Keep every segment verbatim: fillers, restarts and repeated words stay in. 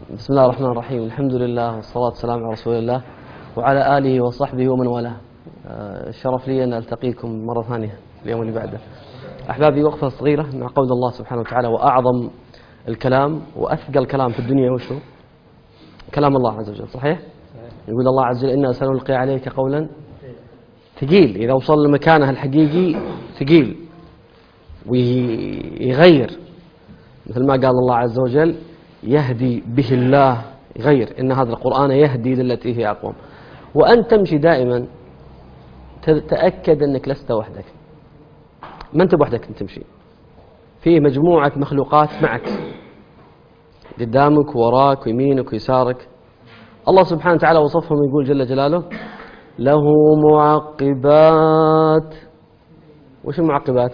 بسم الله الرحمن الرحيم. الحمد لله والصلاة والسلام على رسول الله وعلى آله وصحبه ومن والاه. الشرف لي أن ألتقيكم مرة ثانية اليوم اللي بعده. أحبابي، وقفة صغيرة مع قول الله سبحانه وتعالى: وأعظم الكلام وأثقل كلام في الدنيا وشو؟ كلام الله عز وجل. صحيح؟ يقول الله عز وجل: إنا سنلقي عليك قولا ثقيل. إذا وصل لمكانه الحقيقي ثقيل ويغير، مثل ما قال الله عز وجل: يهدي به الله، يغير إن هذا القرآن يهدي للتي هي أقوم. وأن تمشي دائما تتأكد أنك لست وحدك، ما أنت بوحدك، أنت تمشي فيه مجموعة مخلوقات معك، قدامك وراك ويمينك ويسارك. الله سبحانه وتعالى وصفهم يقول جل جلاله: له معقبات. وش المعقبات؟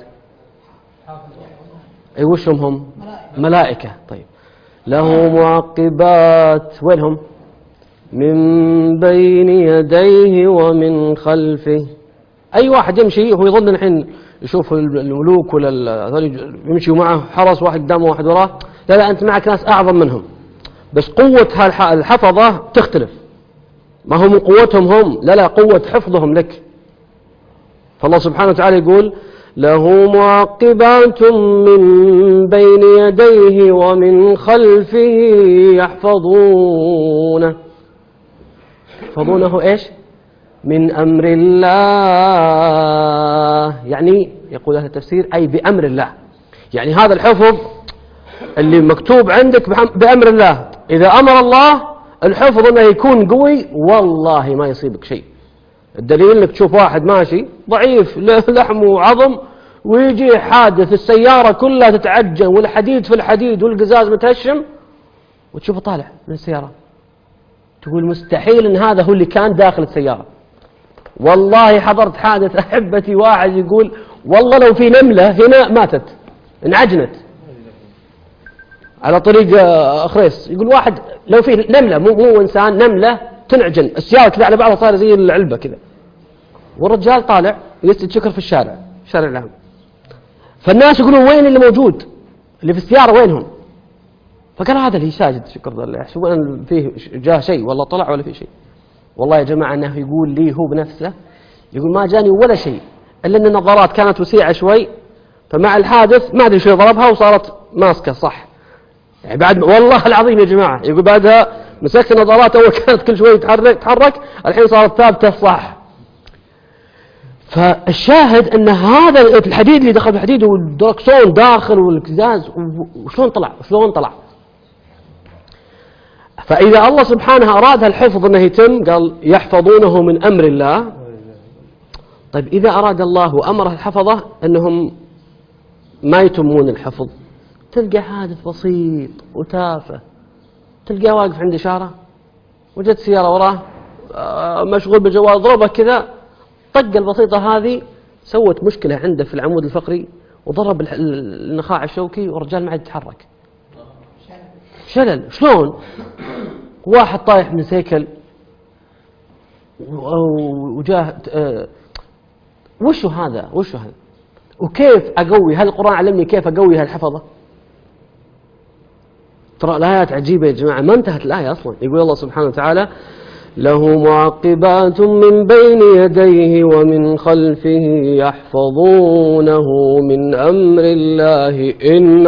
أي وشهم هم؟ ملائكة. طيب، له معقبات، وينهم؟ من بين يديه ومن خلفه. أي واحد يمشي هو يظن الحين يشوف الملوك ولا يمشي معه حرس، واحد قدامه واحد وراه. لا لا، أنت معك ناس أعظم منهم، بس قوة الحفظة تختلف. ما هو من قوتهم هم، لا لا، قوة حفظهم لك. فالله سبحانه وتعالى يقول: له معقبات من بين يديه ومن خلفه يحفظونه. يحفظونه إيش؟ من أمر الله. يعني يقول أهل التفسير أي بأمر الله. يعني هذا الحفظ اللي مكتوب عندك بأمر الله، إذا أمر الله الحفظ أنه يكون قوي والله ما يصيبك شيء. الدليل أنك تشوف واحد ماشي ضعيف لحم وعظم ويجي حادث، السيارة كلها تتعجن والحديد في الحديد والقزاز متهشم، وتشوفه طالع من السيارة، تقول مستحيل أن هذا هو اللي كان داخل السيارة. والله حضرت حادث أحبتي، واحد يقول والله لو في نملة هنا ماتت، انعجنت على طريق خريص. يقول واحد لو في نملة، مو مو إنسان، نملة تنعجن، السيارة كذا على بعضها صار زي العلبة كذا، والرجال طالع يسجد شكر في الشارع، الشارع العام. فالناس يقولون وين اللي موجود اللي في السيارة، وينهم؟ فقال هذا اللي ساجد شكر الله، يحسبون أن فيه جاه شيء، والله طلع ولا فيه شيء. والله يا جماعة أنه يقول لي هو بنفسه، يقول ما جاني ولا شيء إلا أن النظارات كانت وسيعة شوي، فمع الحادث ما أدري شو ضربها وصارت ماسكة صح. يعني بعد، والله العظيم يا جماعة، يقول بعدها مسكت النظارات، أول كانت كل شوي تحرك تحرك الحين صارت ثابتة صح. فالشاهد أن هذا الحديد اللي دخل بالحديد والدركسون داخل والقزاز، وشلون طلع شلون طلع فإذا الله سبحانه أراد الحفظ أنه يتم، قال يحفظونه من أمر الله. طيب إذا أراد الله وأمره الحفظة أنهم ما يتمون الحفظ، تلقى حادث بسيط وتافه، تلقاه واقف عند إشارة وجدت سيارة وراه مشغول بالجوال، ضربه كذا، طق البسيطة هذه سوت مشكلة عنده في العمود الفقري وضرب النخاع الشوكي، والرجال ما عاد يتحرك، شلل. شلون؟ واحد طايح من سيكل وجاه، وشو هذا؟ وشو هذا؟ وكيف أقوي؟ هل القرآن علمني كيف أقوي هالحفظة؟ ترى الآيات عجيبة يا جماعة، ما انتهت الآية أصلا. يقول الله سبحانه وتعالى: له معقبات من بين يديه ومن خلفه يحفظونه من أمر الله إن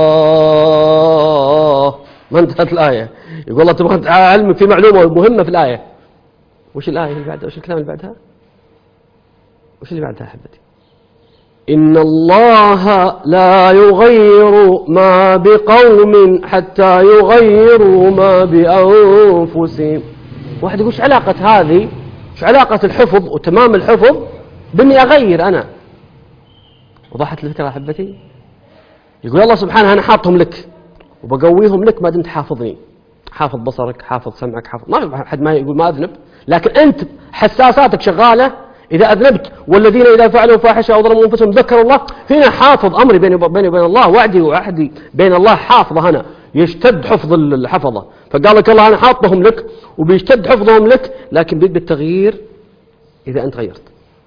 الله. ما انتهت الآية. يقول الله تبارك علم في معلومة مهمة في الآية. وش الآية اللي بعدها؟ وش الكلام اللي بعدها؟ وش اللي بعدها أحبتي؟ إن الله لا يغير ما بقوم حتى يغيروا ما بأنفسهم. واحد يقول: ايش علاقة هذه، ايش علاقة الحفظ وتمام الحفظ بإني أغير أنا؟ وضحت الفكرة أحبتي؟ يقول الله سبحانه: أنا حاطهم لك وبقويهم لك ما دمت حافظني، حافظ بصرك، حافظ سمعك، حافظ. ما في حد ما يقول ما أذنب، لكن أنت حساساتك شغالة. إذا أذنبت والذين إذا فعلوا فاحشة أو ظلموا أنفسهم ذكروا الله، هنا حافظ أمري بيني وبين الله، وعدي وعهدي بين الله حافظة، هنا يشتد حفظ الحفظة. فقال لك الله أنا حاطهم لك وبيشتد حفظهم لك، لكن بيد بالتغيير إذا أنت غيرت.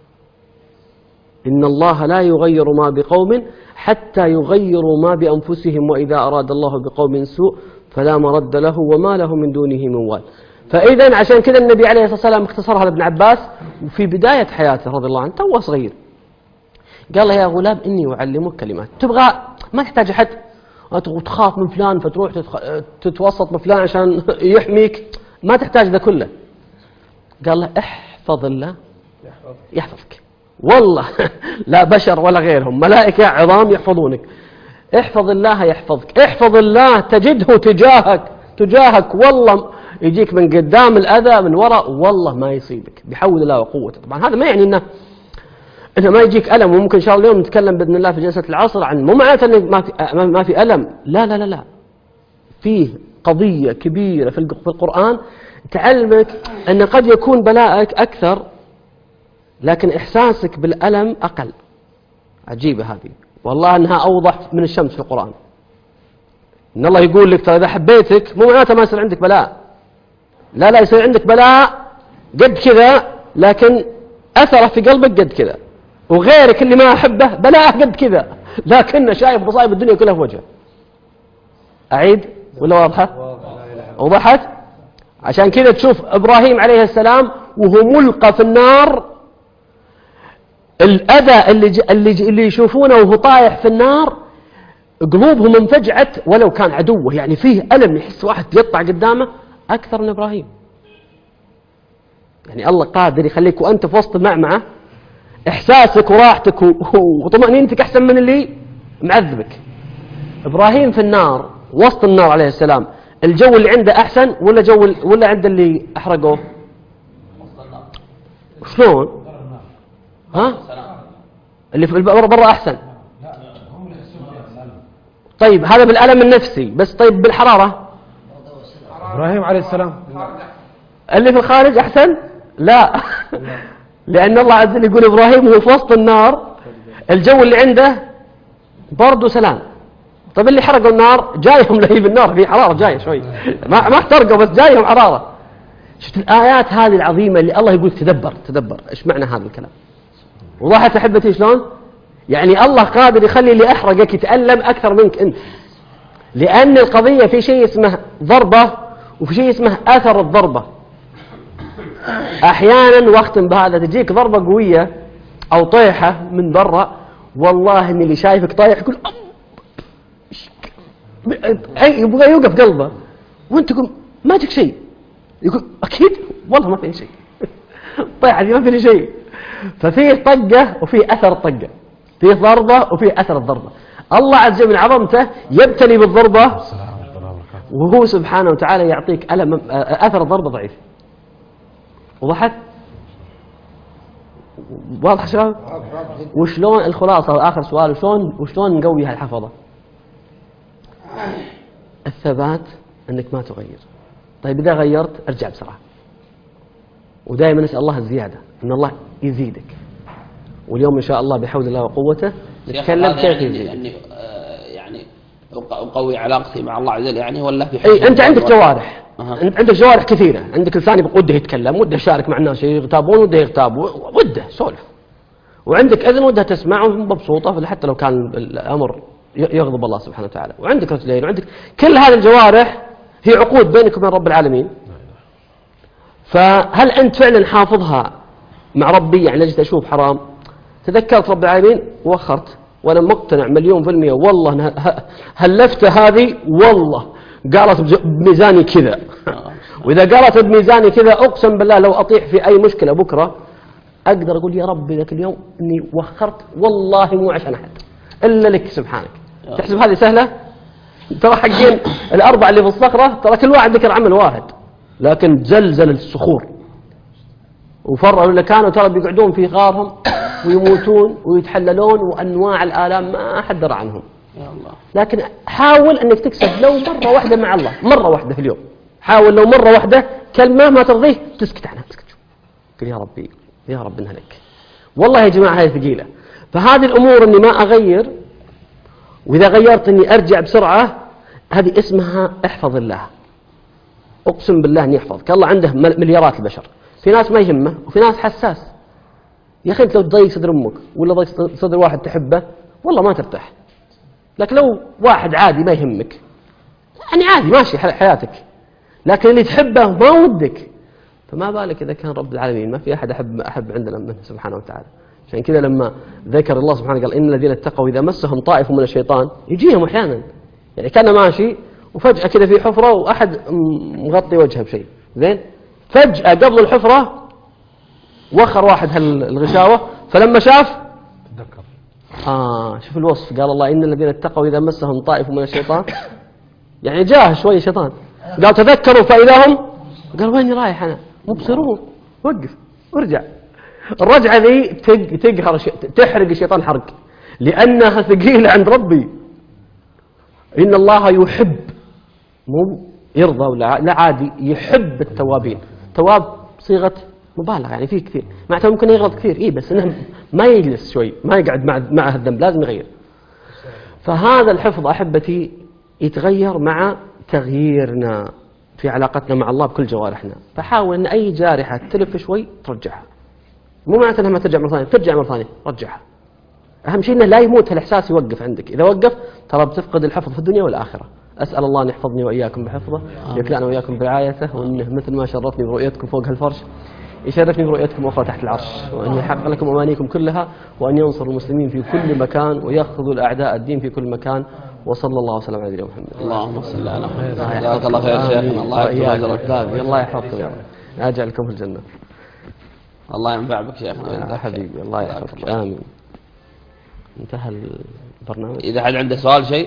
إن الله لا يغير ما بقوم حتى يغيروا ما بأنفسهم، وإذا أراد الله بقوم سوء فلا مرد له وما له من دونه من وال. فإذا عشان كذا النبي عليه الصلاة والسلام اختصرها لابن عباس وفي بداية حياته رضي الله عنه توه صغير، قال له يا غلام إني أعلمك كلمات، تبغى ما تحتاج أحد وتخاف من فلان فتروح تتوسط بفلان عشان يحميك، ما تحتاج ذا كله. قال له احفظ الله يحفظك، والله لا بشر ولا غيرهم، ملائكة عظام يحفظونك. احفظ الله يحفظك، احفظ الله تجده تجاهك تجاهك والله يجيك من قدام الأذى من وراء والله ما يصيبك بحول الله وقوته. طبعا هذا ما يعني انه انه ما يجيك ألم، وممكن إن شاء الله اليوم نتكلم بإذن الله في جلسة العصر عن مو معناته انه ما في ما في ألم، لا لا لا لا، فيه قضية كبيرة في القرآن تعلمك أن قد يكون بلاءك أكثر لكن إحساسك بالألم أقل. عجيبة هذه والله أنها أوضح من الشمس في القرآن. إن الله يقول لك ترى إذا حبيتك مو معناته ما يصير عندك بلاء، لا لا، يصير عندك بلاء قد كذا لكن أثره في قلبك قد كذا، وغيرك اللي ما أحبه بلاءه قد كذا لكنه شايف مصائب الدنيا كلها في وجهه. أعيد ولا واضحة؟ وضحت؟ عشان كذا تشوف إبراهيم عليه السلام وهو ملقى في النار، الأذى اللي اللي اللي يشوفونه وهو طايح في النار قلوبهم انفجعت ولو كان عدوه، يعني فيه ألم يحس واحد يقطع قدامه أكثر من إبراهيم. يعني الله قادر يخليك وأنت في وسط المعمعة إحساسك وراحتك وطمأنينتك أحسن من اللي معذبك. إبراهيم في النار وسط النار عليه السلام، الجو اللي عنده أحسن ولا جو ولا عند اللي أحرقوه؟ شلون؟ ها؟ اللي في برا برا أحسن. طيب هذا بالألم النفسي بس، طيب بالحرارة؟ إبراهيم عليه السلام اللي في الخارج أحسن؟ لا لأن الله عز وجل يقول إبراهيم هو في وسط النار الجو اللي عنده برد وسلام. طيب اللي حرقوا النار جايهم لهيب النار في حرارة جاية شوي، ما ما احترقوا بس جايهم حرارة. شفت الآيات هذه العظيمة اللي الله يقول تدبر تدبر إيش معنى هذا الكلام؟ وضحت أحبتي شلون؟ يعني الله قادر يخلي اللي أحرقك يتألم أكثر منك أنت، لأن القضية في شيء اسمه ضربة وفي شيء اسمه أثر الضربة. أحيانا واختم بهذا تجيك ضربة قوية أو طيحة من برا والله إن اللي شايفك طايح يقول أي يبغى يوقف قلبه وأنت تقول ما تك شيء، يقول أكيد والله ما فيه شيء طيحة دي ما فيه شيء. ففيه طقة وفيه أثر الطقة، فيه ضربة وفيه أثر الضربة. الله عز وجل من عظمته يبتلي بالضربة وهو سبحانه وتعالى يعطيك ألم أثر الضربة ضعيف. وضحت؟ واضح شباب؟ وشلون الخلاصة آخر سؤال، وشلون وشلون نقوي هالحفظة؟ الثبات أنك ما تغير. طيب إذا غيرت ارجع بسرعة، ودائما نسأل الله الزيادة أن الله يزيدك. واليوم إن شاء الله بحول الله وقوته نتكلم كيف يعني يزيدك. يعني يعني أقوي علاقتي مع الله عز وجل يعني، ولا في أي أنت عندك جوارح، أه. أنت عندك جوارح كثيرة، عندك لسان وده يتكلم وده يشارك مع الناس يغتابون وده يغتاب وده سولف، وعندك أذن وده تسمع ومبسوطة حتى لو كان الأمر يغضب الله سبحانه وتعالى، وعندك رجلين وعندك كل هذه الجوارح هي عقود بينك وبين رب العالمين. فهل أنت فعلا حافظها مع ربي؟ يعني لجت أشوف حرام تذكرت رب العالمين وأخرت وأنا مقتنع مليون في المية والله هلفت هذه والله قالت بميزاني كذا وإذا قالت بميزاني كذا أقسم بالله لو أطيح في أي مشكلة بكرة أقدر أقول يا رب ذاك اليوم إني وخرت والله مو عشان أحد إلا لك سبحانك. تحسب هذه سهلة؟ ترى حقين الأربعة اللي في الصخرة ترى كل واحد ذكر عمل واحد لكن زلزل الصخور وفرعوا اللي كانوا ترى بيقعدون في غارهم ويموتون ويتحللون وأنواع الآلام ما أحد درى عنهم. يا الله. لكن حاول أنك تكسب لو مرة واحدة مع الله، مرة واحدة في اليوم، حاول لو مرة واحدة كلمة ما ترضيه تسكت عنها، تسكت قل يا ربي يا رب إنها لك. والله يا جماعة هذه ثقيلة. فهذه الأمور أني ما أغير، وإذا غيرت أني أرجع بسرعة، هذه اسمها احفظ الله. أقسم بالله أن يحفظك الله. عنده مليارات البشر، في ناس ما يهمه وفي ناس حساس. يا أخي أنت لو تضيق صدر أمك ولا ضيق صدر واحد تحبه والله ما ترتاح. لكن لو واحد عادي ما يهمك يعني عادي ماشي حياتك، لكن اللي تحبه ما ودك، فما بالك إذا كان رب العالمين. ما في أحد أحب أحب عندنا منه سبحانه وتعالى. عشان كذا لما ذكر الله سبحانه قال إن الذين اتقوا إذا مسهم طائف من الشيطان، يجيهم أحيانا يعني كان ماشي وفجأة كذا في حفرة وأحد مغطي وجهه بشيء زين، فجأة قبل الحفرة وخر واحد هالغشاوة، فلما شاف تذكر. آه شوف الوصف، قال الله إن الذين اتقوا إذا مسهم طائف من الشيطان، يعني جاه شوي شيطان، قال تذكروا فإذا هم، قال وين رايح أنا؟ مبصرون، وقف وارجع. الرجعة ذي تقهر تحرق الشيطان حرق، لأنها ثقيلة عند ربي. إن الله يحب، مو يرضى ولا لا، عادي يحب التوابين. تواب صيغة مبالغة يعني فيه كثير، معناته ممكن يغلط كثير إيه، بس إنه ما يجلس شوي، ما يقعد مع مع الذنب، لازم يغير. فهذا الحفظ أحبتي يتغير مع تغييرنا في علاقتنا مع الله بكل جوارحنا. فحاول أن أي جارحة تلف شوي ترجعها، مو معناته أنها ما ترجع مرة ثانية، ترجع مرة ثانية رجعها. أهم شيء أنه لا يموت الإحساس، يوقف عندك. إذا وقف ترى بتفقد الحفظ في الدنيا والآخرة. أسأل الله أن يحفظني وإياكم بحفظه، يكلأنا وإياكم برعايته، وأنه مثل ما شرفني برؤيتكم فوق هالفرش يشرفني برؤيتكم أخرى تحت العرش، وأن يحقق لكم أمانيكم كلها، وأن ينصر المسلمين في كل مكان ويخذ الأعداء الدين في كل مكان. وصلى الله وسلم على نبينا محمد. اللهم صل على محمد. جزاك الله خير شيخنا. الله يحفظك. الله يحفظكم يا رب، أجعلكم في الجنة. الله ينفع بك شيخنا. يا حبيبي الله يحفظك. آمين. انتهى البرنامج. إذا حد عنده سؤال شيء.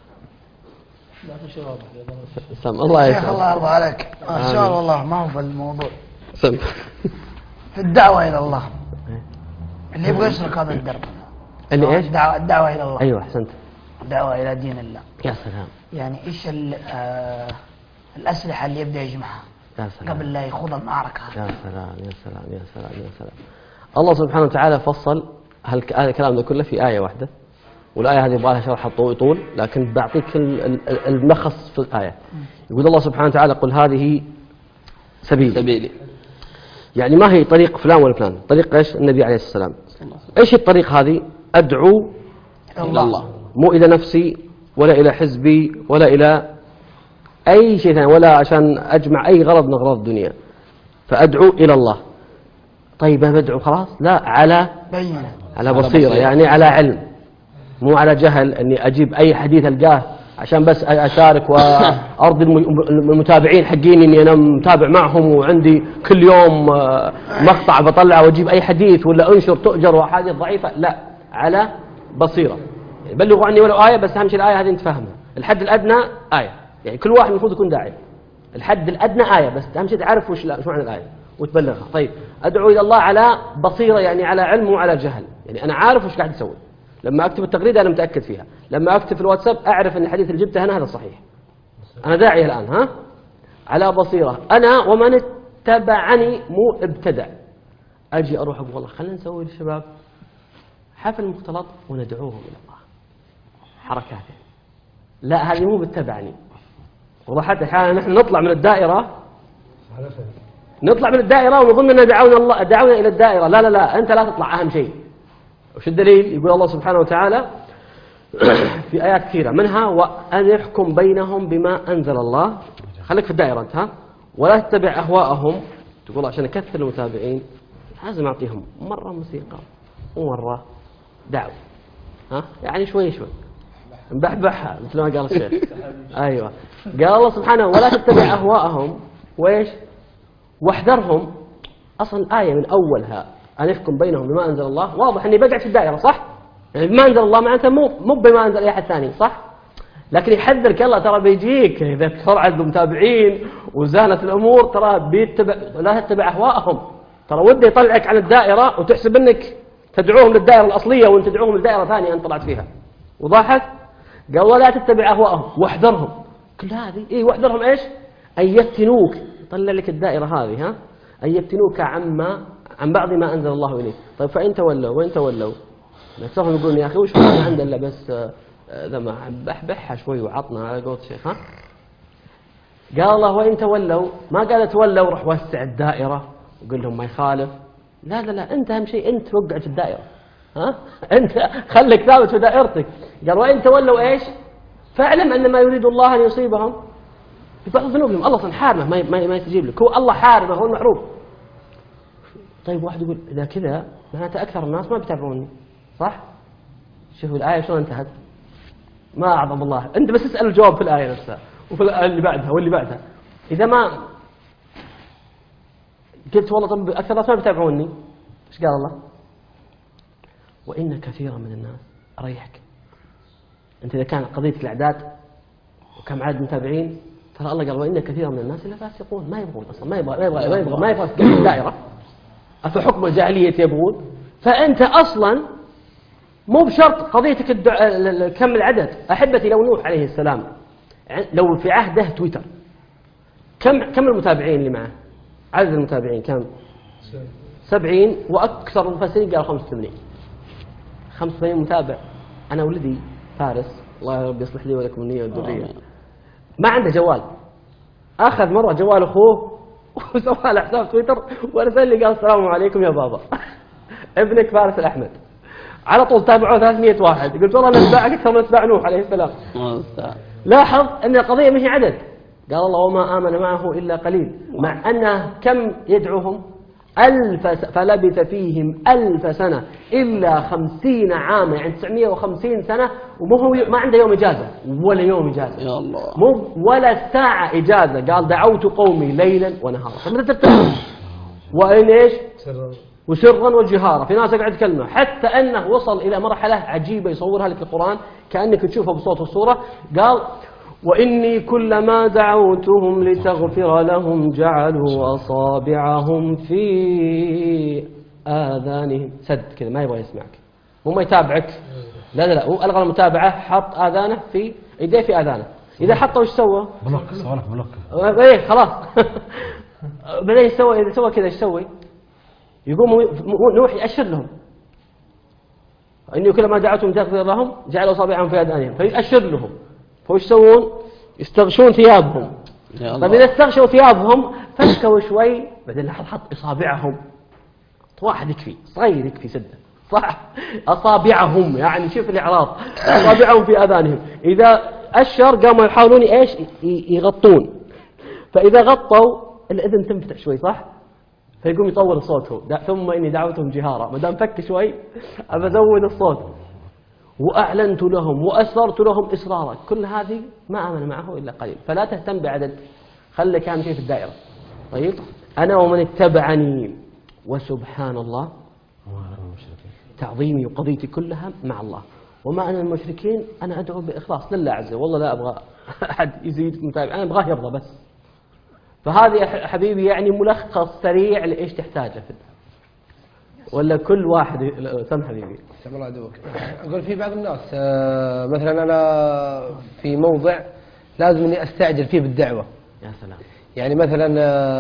سم الله يسلمك. شيخ الله يرضى عليك، السؤال والله ما هو في الموضوع، سم في الدعوة إلى الله. اللي يبغى يسلك هذا الدرب، اللي ايش؟ الدعوة, الدعوة إلى الله. ايوه احسنت. الدعوة إلى دين الله. يا سلام. يعني ايش آه الأسلحة اللي يبدأ يجمعها يا سلام. قبل لا يخوض المعركة؟ يا سلام يا سلام يا سلام يا سلام. الله سبحانه وتعالى فصل هذا الكلام ده كله في آية واحدة، والآية هذه يبغى لها شرح طول، لكن بعطيك الملخص في الآية. يقول الله سبحانه وتعالى قل هذه سبيلي. سبيلي يعني ما هي طريق فلان ولا فلان، طريق ايش؟ النبي عليه السلام. ايش الطريق هذه؟ أدعو إلى الله، مو إلى نفسي ولا إلى حزبي ولا إلى أي شيء ثاني، ولا عشان أجمع أي غرض من أغراض الدنيا، فأدعو إلى الله. طيب أنا بدعو خلاص؟ لا، على بينة، على بصيرة، يعني على علم، مو على جهل أني أجيب أي حديث ألقاه عشان بس أشارك وأرضي المتابعين حقين إني أنا متابع معهم وعندي كل يوم مقطع بطلع وأجيب أي حديث ولا أنشر تؤجر وأحاديث ضعيفة. لا، على بصيرة. يعني بلغوا عني ولو آية، بس أهم شيء الآية هذه نتفهمها. الحد الأدنى آية، يعني كل واحد المفروض يكون داعي. الحد الأدنى آية، بس أهم شيء تعرف وش شو معنى الآية وتبلغها. طيب أدعو إلى الله على بصيرة، يعني على علم وعلى جهل، يعني أنا عارف وش قاعد أسوي. لما أكتب التغريدة أنا متأكد فيها، لما أكتب في الواتساب أعرف أن الحديث اللي جبته هنا هذا صحيح. أنا داعية الآن، ها، على بصيرة أنا ومن اتبعني، مو ابتدع. أجي أروح أقول والله خلينا نسوي للشباب حفل مختلط وندعوهم إلى الله، حركات. لا، هذه مو بتتبعني. وضحت أحيانا نحن نطلع من الدائرة، نطلع من الدائرة ونظن أننا دعونا الله، دعونا إلى الدائرة. لا لا لا، أنت لا تطلع. أهم شيء وش الدليل؟ يقول الله سبحانه وتعالى في آيات كثيرة، منها وأن يحكم بينهم بما أنزل الله. خليك في الدائرة أنت، ها، ولا تتبع أهواءهم. تقول عشان أكثر المتابعين لازم أعطيهم مرة موسيقى ومرة دعوة، ها، يعني شوي شوي نبحبحها مثل ما قال الشيخ. أيوة، قال الله سبحانه ولا تتبع أهواءهم، وإيش؟ واحذرهم. أصلا الآية من أولها أن يحكم بينهم بما أنزل الله، واضح أني بقعد في الدائرة، صح؟ يعني بما أنزل الله معناته مو مو بما أنزل أي أحد ثاني، صح؟ لكن يحذرك الله ترى بيجيك إذا كثر عدد المتابعين وزانت الأمور، ترى بيتبع، لا تتبع أهواءهم. ترى وده يطلعك عن الدائرة وتحسب أنك تدعوهم للدائرة الأصلية وأنت تدعوهم للدائرة ثانية أنت طلعت فيها. وضحت؟ قال ولا تتبع أهواءهم واحذرهم. كل هذه إيه، واحذرهم إيش؟ أن يفتنوك، يطلع لك الدائرة هذه، ها، أن يفتنوك عما عن بعض ما أنزل الله إليك. طيب فإن تولوا، وإن تولوا نفسهم يقولون يا أخي وش ما عندنا إلا بس ذا ما بحبحها شوي وعطنا على قولة الشيخ، ها. قال الله وإن تولوا، ما قال تولوا روح وسع الدائرة وقول لهم ما يخالف. لا لا لا، أنت أهم شيء أنت وقع في الدائرة، ها، أنت خليك ثابت في دائرتك. قال وإن تولوا إيش؟ فاعلم أن ما يريد الله أن يصيبهم ببعض ذنوبهم. الله أصلا حارمه ما ما ما يستجيب لك، هو الله حارمه، هو المحروم. طيب واحد يقول إذا كذا معناته أكثر الناس ما بيتابعوني، صح؟ شوفوا الآية شلون انتهت. ما أعظم الله، أنت بس اسأل الجواب في الآية نفسها وفي الآية اللي بعدها واللي بعدها. إذا ما قلت والله طب أكثر الناس ما بيتابعوني، إيش قال الله؟ وإن كثيرا من الناس أريحك. أنت إذا كان قضية الأعداد وكم عدد متابعين، ترى الله قال وإن كثيرا من الناس لا فاسقون، ما يبغون أصلا، ما يبغى ما يبغى ما يبغى ما يبغى في الدائرة، أفحكم الجاهلية يبغون. فأنت أصلا مو بشرط قضيتك الدع... كم العدد. أحبتي لو نوح عليه السلام لو في عهده تويتر، كم كم المتابعين اللي معه؟ عدد المتابعين كم؟ سبعين، وأكثر المفسرين قالوا خمسة وثمانين. خمسة وثمانين متابع. أنا ولدي فارس الله رب يصلح لي ولكم النية والذرية ما عنده جوال، أخذ مرة جوال أخوه وسوى له حساب تويتر ورسل لي قال السلام عليكم يا بابا ابنك فارس الأحمد. على طول تابعوه ثلاثمئة واحد. قلت والله نتباعك أكثر من اتباع نوح عليه السلام. لاحظ أن القضية مش عدد. قال الله وما آمن معه إلا قليل، مع أنه كم يدعوهم؟ ألف س... فلبث فيهم ألف سنة إلا خمسين عاما، يعني تسعمئة وخمسين سنة، ومو هو ما عنده يوم إجازة ولا يوم إجازة يا الله، مو ولا ساعة إجازة. قال دعوت قومي ليلا ونهارا. فمتى ترتاح؟ وإن إيش؟ وسرا وجهارا. في ناس قاعد يتكلموا، حتى أنه وصل إلى مرحلة عجيبة يصورها لك القرآن كأنك تشوفها بصوت الصورة. قال وإني كلما دعوتهم لتغفر لهم جعلوا أصابعهم في آذانهم. سد كذا ما يبغى يسمعك، هو ما يتابعك، لا لا لا، هو ألغى المتابعة، حط آذانه في يديه في آذانه. إذا حطه وش سوى؟ بلوك، سوالف بلوك. إيه خلاص بدأ يسوي. إذا سوى كذا إيش يسوي؟ يقوم نوح يأشر لهم إني كلما دعوتهم لتغفر لهم جعلوا أصابعهم في آذانهم، فيأشر لهم. فوش يسوون؟ يستغشون ثيابهم. طيب إذا استغشوا ثيابهم فكوا شوي، بعدين لاحظ حط إصابعهم. واحد يكفي، صغير يكفي سدة، صح؟ أصابعهم يعني شوف الإعراض، أصابعهم في آذانهم. إذا أشر قاموا يحاولون إيش؟ يغطون. فإذا غطوا الأذن تنفتح شوي، صح؟ فيقوم يطول صوته. ثم إني دعوتهم جهارا، ما دام فك شوي أبزود الصوت. وأعلنت لهم وأسررت لهم إسرارا. كل هذه ما آمن معه إلا قليل. فلا تهتم بعدد، خليك أهم شيء في الدائرة. طيب أنا ومن اتبعني، وسبحان الله تعظيمي وقضيتي كلها مع الله، وما أنا المشركين. أنا أدعو بإخلاص لله عز وجل، والله لا أبغى أحد يزيد متابع، أنا أبغاه يرضى بس. فهذه يا حبيبي يعني ملخص سريع لإيش تحتاجه في الدعوة. ولا كل واحد سم حبيبي. سم الله عدوك. أقول في بعض الناس مثلا أنا في موضع لازم إني أستعجل فيه بالدعوة. يا سلام. يعني مثلا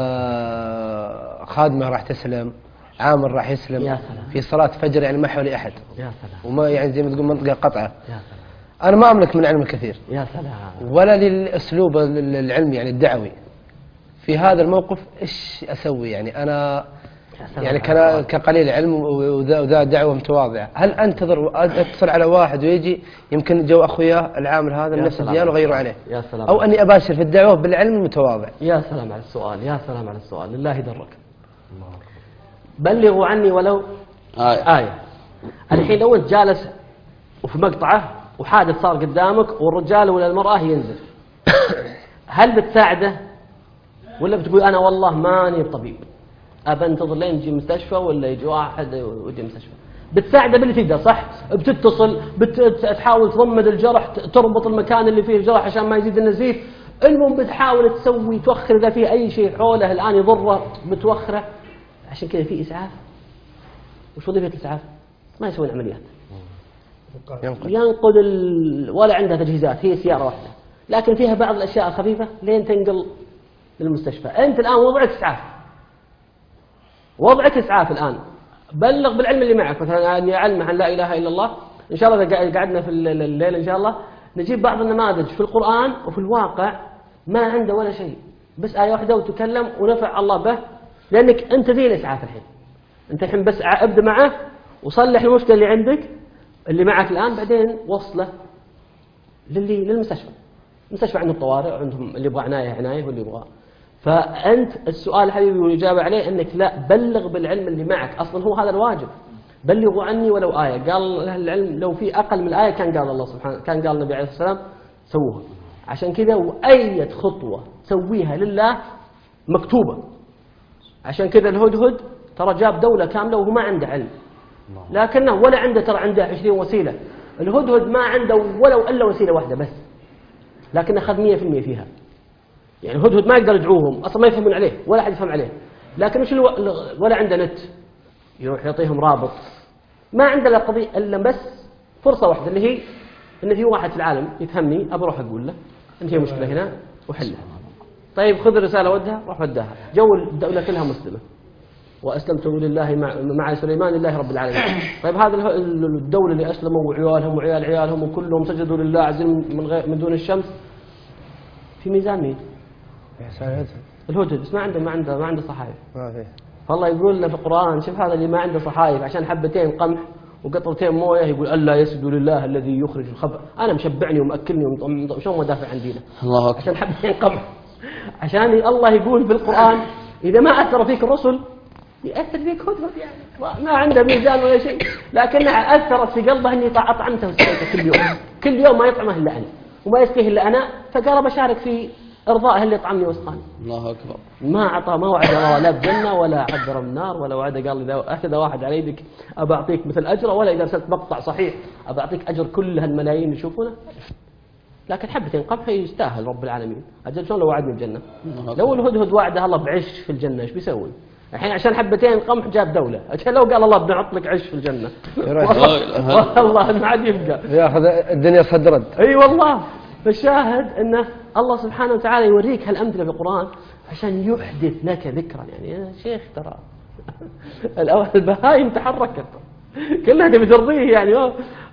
خادمة راح تسلم، عامل راح يسلم، يا سلام. في صلاة فجر يعني ما حولي أحد. يا سلام. وما يعني زي ما تقول منطقة قطعة. يا سلام. أنا ما أملك من علم الكثير. يا سلام. ولا للأسلوب العلمي يعني الدعوي. في هذا الموقف إيش أسوي؟ يعني أنا يعني كان كقليل علم وذا دعوة متواضعة، هل أنتظر أتصل على واحد ويجي يمكن جو أخويا العامل هذا من نفس الديانة وغيروا عليه، يا سلام، أو أني أباشر في الدعوة بالعلم المتواضع؟ يا سلام على السؤال، يا سلام على السؤال، لله درك. بلغوا عني ولو آية. آية. الحين لو أنت جالس وفي مقطعة وحادث صار قدامك والرجال ولا المرأة ينزل، هل بتساعده ولا بتقول أنا والله ماني طبيب أبى انتظر لين يجي مستشفى ولا يجي واحد ويجي مستشفى؟ بتساعده باللي تقدر، صح؟ بتتصل، بتحاول تضمد الجرح، تربط المكان اللي فيه الجرح عشان ما يزيد النزيف. المهم بتحاول تسوي توخر إذا فيه أي شيء حوله الآن يضره بتوخره. عشان كذا في إسعاف. وش وظيفة الإسعاف؟ ما يسوي العمليات، ينقل, ينقل ال... ولا عندها تجهيزات، هي سيارة واحدة لكن فيها بعض الأشياء الخفيفة لين تنقل للمستشفى. أنت الآن وضعك إسعاف، وضعك إسعاف الآن. بلغ بالعلم اللي معك، مثلا أني أعلم عن لا إله إلا الله. إن شاء الله إذا قعدنا في الليل إن شاء الله نجيب بعض النماذج في القرآن وفي الواقع ما عنده ولا شيء، بس آية واحدة وتكلم ونفع الله به، لأنك أنت زي الإسعاف الحين. أنت الحين بس ابدأ معه وصلح المشكلة اللي عندك اللي معك الآن، بعدين وصله للي للمستشفى. المستشفى عندهم طوارئ وعندهم اللي يبغى عناية عناية واللي يبغى. فأنت السؤال حبيبي والإجابة عليه أنك لا بلغ بالعلم اللي معك، أصلا هو هذا الواجب. بلغوا عني ولو آية. قال أهل العلم لو في أقل من الآية كان قال الله سبحانه، كان قال النبي عليه الصلاة والسلام سووها. عشان كذا وأي خطوة تسويها لله مكتوبة. عشان كذا الهدهد ترى جاب دولة كاملة وهو ما عنده علم، لكنه ولا عنده ترى عنده عشرين وسيلة. الهدهد ما عنده ولو إلا وسيلة واحدة بس، لكنه أخذ مية في المية فيها. يعني الهدهد ما يقدر يدعوهم أصلا، ما يفهمون عليه ولا أحد يفهم عليه، لكن وش ولا عنده نت يروح يعطيهم رابط. ما عنده لا قضية إلا بس فرصة واحدة اللي هي إن في واحد في العالم يفهمني أبى أروح أقول له أنت هي مشكلة هنا وحلها. طيب خذ الرسالة ودها، روح وداها. جو الدولة كلها مسلمة وأسلمت لله مع, مع سليمان لله رب العالمين. طيب هذا الدولة اللي أسلموا وعيالهم وعيال عيالهم وكلهم سجدوا لله عزين من, غير من دون الشمس، في ميزان مين؟ الهدهد. بس ما عنده ما عنده ما عنده صحائف. ما في. فالله يقول لنا في القرآن شوف هذا اللي ما عنده صحائف عشان حبتين قمح وقطرتين مويه يقول ألا يسجدوا لله الذي يخرج الخبأ. أنا مشبعني ومأكلني وشلون ما دافع عن دينه الله أكبر. عشان حبتين قمح. عشان الله يقول في القرآن إذا ما أثر فيك الرسل يأثر فيك هدهد، يعني ما عنده ميزان ولا شيء، لكنها أثرت في قلبه إني أطعمته وسقيته كل يوم. كل يوم ما يطعمه إلا أنا وما يسقيه إلا أنا، فقال بشارك في إرضائه اللي طعمني وسقاني. الله أكبر. ما أعطى ما وعد الله لا بجنة ولا عذر النار ولا وعد قال إذا أخذ واحد على يدك أبى أعطيك مثل أجره، ولا إذا أرسلت مقطع صحيح أبى أعطيك أجر كل هالملايين يشوفونه. لكن حبتين قمح يستاهل رب العالمين. أجل شلون لو وعدني الجنة؟ لو الهدهد وعده الله بعش في الجنة إيش بيسوي؟ الحين عشان حبتين قمح جاب دولة. عشان لو قال الله بنحط لك عش في الجنة والله ما عاد يبقى ياخذ الدنيا صدرد. اي والله. فالشاهد ان الله سبحانه وتعالى يوريك هالامثله في القران عشان يحدث لك ذكرا. يعني يا شيخ ترى البهايم تحركت كلها تبي ترضيه، يعني